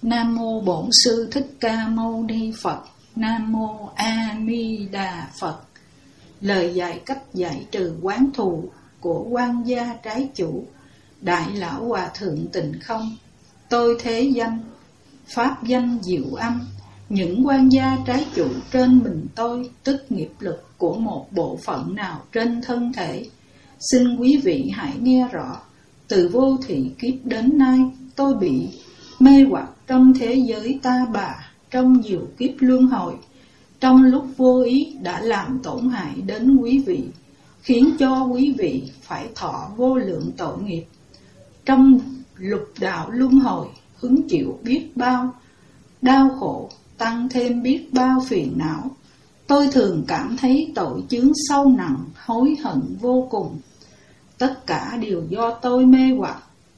Nam mô Bổn Sư Thích Ca Mâu Ni Phật. Nam mô A Di Đà Phật. Lời dạy cách giải trừ oán thù của quan gia trái chủ, Đại Lão Hòa Thượng Tịnh Không. Tôi thế danh, pháp danh diệu âm. Những quan gia trái chủ trên mình tôi, tức nghiệp lực của một bộ phận nào trên thân thể. Xin quý vị hãy nghe rõ. Từ vô thị kiếp đến nay, tôi bị mê hoặc trong thế giới ta bà, trong nhiều kiếp luân hồi. Trong lúc vô ý đã làm tổn hại đến quý vị, khiến cho quý vị phải thọ vô lượng tội nghiệp. Trong lục đạo luân hồi, hứng chịu biết bao đau khổ, tăng thêm biết bao phiền não. Tôi thường cảm thấy tội chướng sâu nặng, hối hận vô cùng. Tất cả đều do tôi mê hoặc,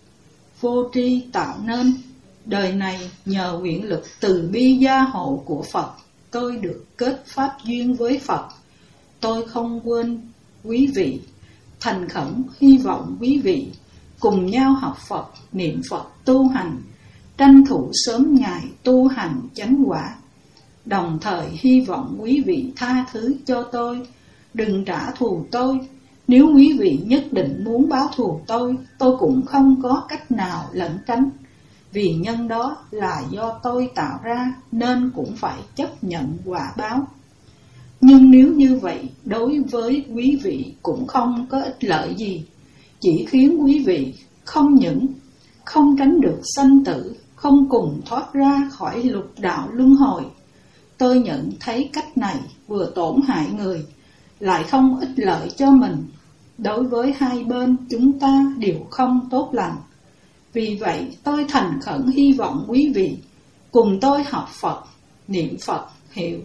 vô tri tạo nên. Đời này nhờ nguyện lực từ bi gia hộ của Phật, tôi được kết pháp duyên với Phật. Tôi không quên quý vị, thành khẩn hy vọng quý vị cùng nhau học Phật, niệm Phật tu hành, tranh thủ sớm ngày tu hành chánh quả. Đồng thời hy vọng quý vị tha thứ cho tôi, đừng trả thù tôi. Nếu quý vị nhất định muốn báo thù tôi cũng không có cách nào lẩn tránh. Vì nhân đó là do tôi tạo ra, nên cũng phải chấp nhận quả báo. Nhưng nếu như vậy, đối với quý vị cũng không có ích lợi gì, chỉ khiến quý vị không những không tránh được sanh tử, không cùng thoát ra khỏi lục đạo luân hồi. Tôi nhận thấy cách này vừa tổn hại người, lại không ích lợi cho mình. Đối với hai bên chúng ta đều không tốt lành. Vì vậy tôi thành khẩn hy vọng quý vị cùng tôi học Phật, niệm Phật hiệu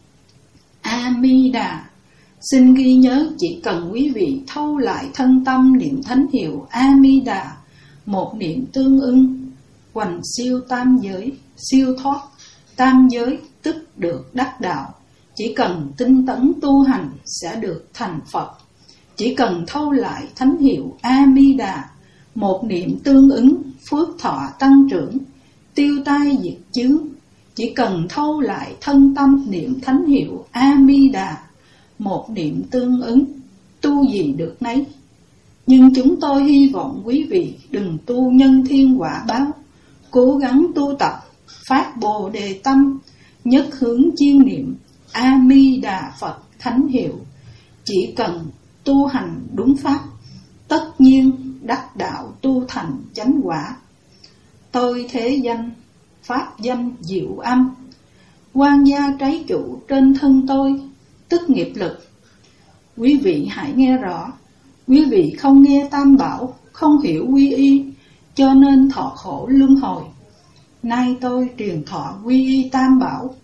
A Di Đà. Xin ghi nhớ, chỉ cần quý vị thâu lại thân tâm niệm thánh hiệu A Di Đà, một niệm tương ưng, hoành siêu tam giới, siêu thoát tam giới, tức được đắc đạo. Chỉ cần tinh tấn tu hành sẽ được thành Phật. Chỉ cần thâu lại thánh hiệu A Di Đà, một niệm tương ứng, phước thọ tăng trưởng, tiêu tai diệt chướng. Chỉ cần thâu lại thân tâm niệm thánh hiệu A Di Đà, một niệm tương ứng, tu gì được nấy. Nhưng chúng tôi hy vọng quý vị đừng tu nhân thiên quả báo, cố gắng tu tập phát Bồ Đề tâm, nhất hướng chiên niệm A Di Đà Phật thánh hiệu. Chỉ cần tu hành đúng pháp, tất nhiên đắc đạo tu thành chánh quả. Tôi thế danh, pháp danh diệu âm. Quan gia trái chủ trên thân tôi, tức nghiệp lực. Quý vị hãy nghe rõ. Quý vị không nghe tam bảo, không hiểu quy y, cho nên thọ khổ luân hồi. Nay tôi truyền thọ quy y tam bảo.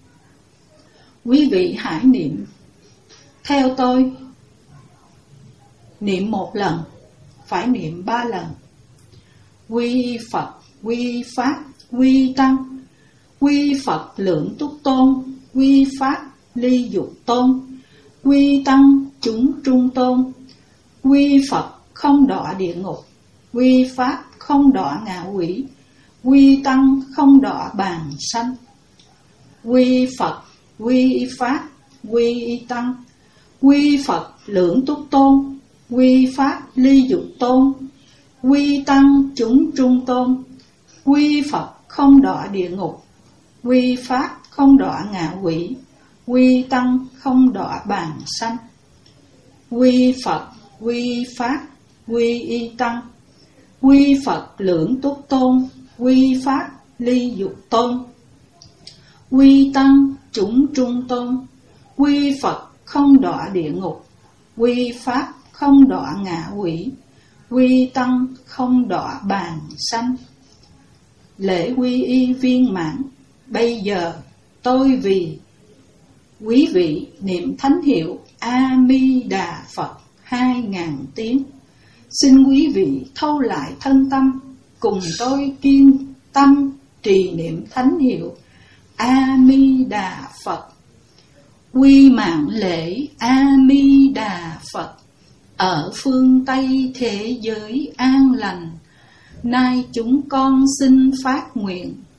Quý vị hãy niệm theo tôi. Niệm một lần, phải niệm 3 lần. Quy Phật, quy Pháp, quy Tăng. Quy Phật lượng túc tôn, quy Pháp ly dục tôn, quy Tăng chúng trung tôn. Quy Phật không đọa địa ngục, quy Pháp không đọa ngạ quỷ, quy Tăng không đọa bàn sanh. Quy Phật, quy Pháp, quy Tăng. Quy Phật lượng túc tôn, quy Pháp ly dục tôn, quy Tăng chúng trung tôn. Quy Phật không đọa địa ngục, quy Pháp không đọa ngạ quỷ, quy Tăng không đọa bàn sanh. Quy Phật, quy Pháp, quy y Tăng. Quy Phật lượng túc tôn, quy Pháp ly dục tôn, quy Tăng chúng trung tôn. Quy Phật không đọa địa ngục, quy Pháp không đọa ngạ quỷ, quy Tăng không đọa bàn sanh. Lễ quy y viên mãn. Bây giờ tôi vì quý vị niệm thánh hiệu A Di Đà Phật 2000 tiếng. Xin quý vị thâu lại thân tâm, cùng tôi kiên tâm trì niệm thánh hiệu A Di Đà Phật. Quy mạng lễ A Di Đà Phật ở phương Tây thế giới an lành. Nay chúng con xin phát nguyện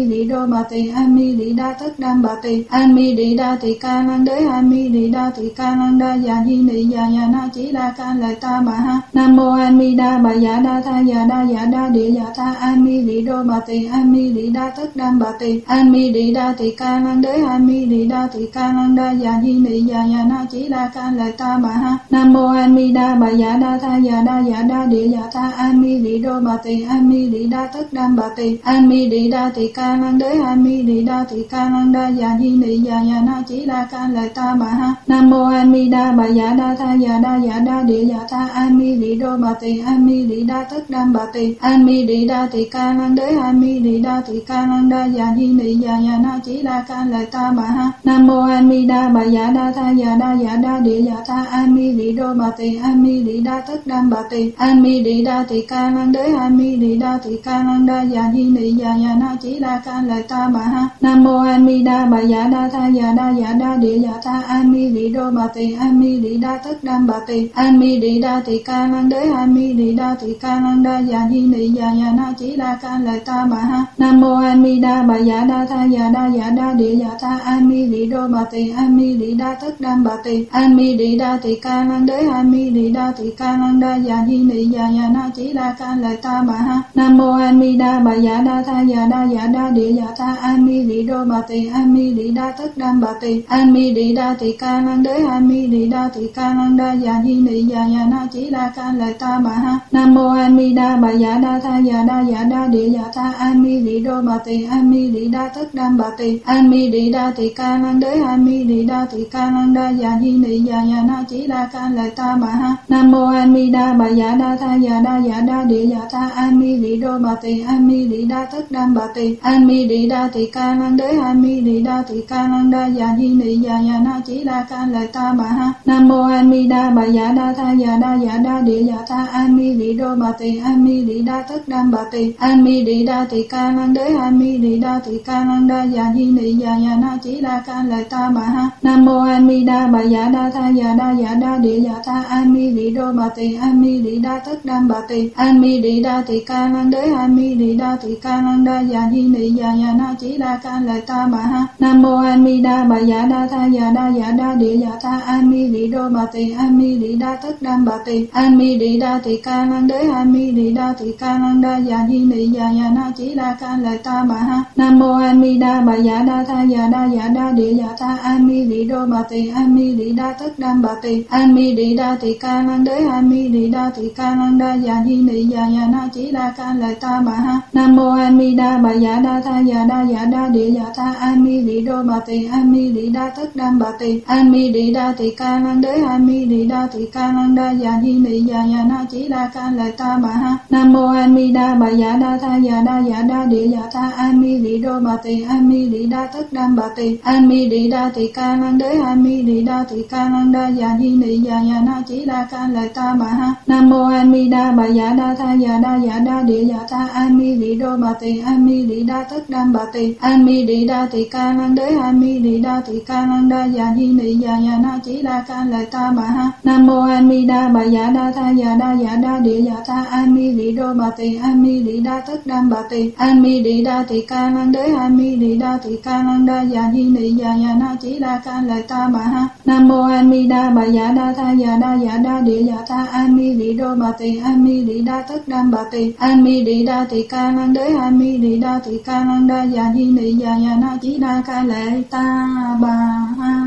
mi lì đô bà tỳ an mi lì đa tất đam bà tỳ an mi lì đa tỳ ca năng đế an mi lì đa tỳ ca năng đa già hi nị già già na chỉ đa ca lời ta bà ha. Nam mô an mi đa bà dạ đa tha dạ đa địa dạ tha an mi lì đô bà tỳ an mi lì đa tất đam bà tỳ an mi lì đa tỳ ca năng đế an mi lì đa tỳ ca năng đa già hi nị già già na chỉ đa ca lời ta bà ha. Nam mô an mi đa bà dạ đa tha dạ đa địa dạ tha an mi lì đô bà tỳ an mi lì đa tất đam bà tỳ an mi lì đa tỳ ca năng đế an mi lì đa tỳ ca năng đa già hi nị già già na chỉ đa ca lời ta bà ha. Nam mô an mi đa bà dạ đa tha dạ đa địa dạ tha an mi lì đô bà tỳ an mi lì đa tất đam bà tỳ an mi lì đa tỳ ca năng đế an mi lì đa tỳ ca năng đa già hi nị già già na chỉ đa ca lời ta bà ha. Nam mô an mi đa bà dạ đa tha dạ đa địa dạ tha an mi lì đô bà tỳ an mi lì đa tất đam bà tỳ an mi lì đa tỳ ca năng đế an mi lì đa tỳ ca năng đa già hi nị già già na chỉ đa ca lời ta bà ha. Nam mô an mi đa bà dạ đa tha dạ đa địa dạ tha an mi lì đô bà tỳ an mi lì đa tất đam bà tỳ an mi lì đa tỳ ca năng đế an mi lì đa tỳ ca năng đa già hi nị già già na chỉ đa ca lời ta bà ha. Nam mô an mi đa bà dạ đa tha dạ đa địa dạ tha an mi lì đô bà tỳ an mi lì đa tất đam bà tỳ an mi lì đa tỳ ca năng đế an mi lì đa tỳ ca năng đa già hi nị già già na chỉ đa ca lời ta bà ha. Nam mô an mi đa bà dạ đa tha dạ đa địa dạ tha an mi lì đô bà tỳ an mi lì đa tất đam bà tỳ an mi lì đa tỳ ca năng đế an mi lì đa tỳ ca năng đa già hi nị già già na chỉ đa ca lời ta bà ha. Nam mô an mi đa bà dạ đa tha dạ đa địa dạ tha an mi lì đô bà tỳ an mi lì đa tất đam bà tỳ an mi lì đa tỳ ca năng đế an mi lì đa tỳ ca năng đa già hi nị già già na chỉ đa ca lời ta bà ha. Nam mô an mi đa bà dạ đa tha dạ đa địa dạ tha an mi lì đô bà tỳ an mi lì đa tất đam bà tỳ an mi lì đa tỳ ca năng đế an mi lì đa tỳ ca năng đa già hi nị già già na chỉ đa ca lời ta bà ha. Nam mô an mi đa bà dạ đa tha dạ đa địa dạ tha an mi lì đô bà tỳ an mi lì đa tất đam bà tỳ an mi lì đa tỳ ca năng đế an mi lì đa tỳ ca năng đa già hi nị già già na chỉ đa ca lời ta bà ha. Nam mô an mi đa bà dạ đa tha dạ đa địa dạ tha an mi lì đô bà tỳ an mi lì đa tất đam bà tỳ an mi lì đa tỳ ca năng đế an mi lì đa tỳ ca năng đa già hi nị già già na chỉ đa ca lời ta bà ha. Nam mô an mi đa bà dạ đa tha dạ đa địa dạ tha an mi lì đô bà tỳ an mi lì đa tất đam bà tỳ an mi lì đa tỳ ca năng đế an mi lì đa tỳ ca năng đa già hi nị già già na chỉ đa ca lời ta bà ha. Nam mô an mi đa bà dạ đa tha dạ đa địa dạ tha an mi lì đô bà tỳ an mi lì đa tất đam bà tỳ an mi lì đa tỳ ca năng đế an mi lì đa tỳ ca năng đa già hi nị già già na chỉ đa ca lời ta bà ha. Nam mô an mi đa bà dạ đa tha dạ đa địa dạ tha an mi lì đô bà tỳ an mi lì đa tất đam bà tỳ an mi lì đa tỳ ca năng đế an mi lì đa tỳ ca năng đa già hi nị già già na chỉ đa ca lời ta bà ha. Nam mô an mi đa bà dạ đa tha dạ đa địa dạ tha an mi lì đô bà tỳ an mi lì đa tất đam bà tỳ an mi lì đa tỳ ca năng đế an mi lì đa tỳ ca năng đa già hi nị già già na chỉ đa ca lời ta bà ha. Nam mô an mi đa bà dạ đa tha dạ đa địa dạ tha an mi lì đô bà tỳ an mi lì đa tất đam bà tỳ an mi lì đa tỳ ca năng đế an mi lì đa tỳ ca năng đa già hi nị già già na chỉ đa ca lời ta bà ha. Nam mô an mi đa bà dạ đa tha dạ đa địa dạ tha an mi lì đô bà tỳ an mi lì đa tất đam bà tỳ an mi lì đa tỳ ca năng đế an mi lì đa tỳ ca năng đa già hi nị già già na chỉ đa ca lời ta bà ha. Nam mô an mi đa bà dạ đa tha dạ đa địa dạ tha an mi lì đô bà tỳ an mi lì đa tất đam bà tỳ an mi lì đa tỳ ca năng đế an mi lì đa tỳ ca năng đa già hi nị già già na chỉ đa ca lời ta bà ha.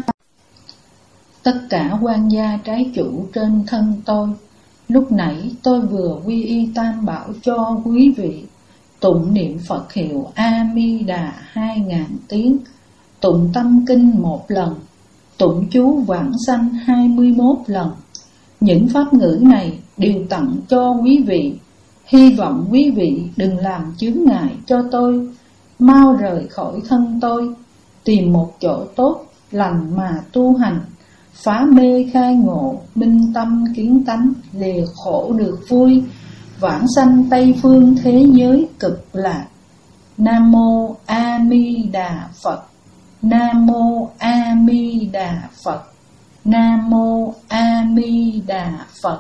Tất cả quan gia trái chủ trên thân tôi, lúc nãy tôi vừa quy y tam bảo cho quý vị, tụng niệm Phật hiệu A Di Đà 2000 tiếng, tụng tâm kinh 1 lần, tụng chú vãng sanh 21 lần. Những pháp ngữ này đều tặng cho quý vị, hy vọng quý vị đừng làm chướng ngại cho tôi, mau rời khỏi thân tôi, tìm một chỗ tốt lành mà tu hành, phá mê khai ngộ, minh tâm kiến tánh, lìa khổ được vui, vãng sanh Tây phương thế giới cực lạc. Nam mô A Di Đà Phật. Nam mô A Di Đà Phật. Nam mô A Di Đà Phật.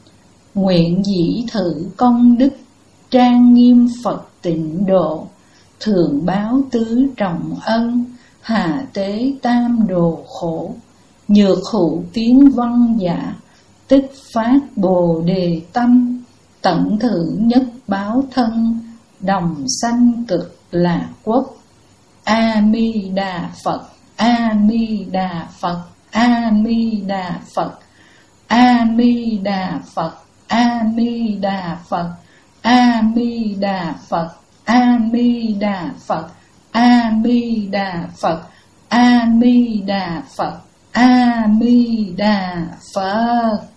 Nguyện dĩ thử công đức trang nghiêm Phật tịnh độ, thường báo tứ trọng ân, hà tế tam đồ khổ. Nhược hữu tiếng văn dạ, tức phát bồ đề tâm. Tận thử nhất báo thân, đồng sanh cực lạc quốc. A Di Đà Phật, A Di Đà Phật, A Di Đà Phật, A Di Đà Phật, A Di Đà Phật, A Di Đà Phật, A Di Đà Phật, A Di Đà Phật, A Di Đà Phật, A Di Đà Phật.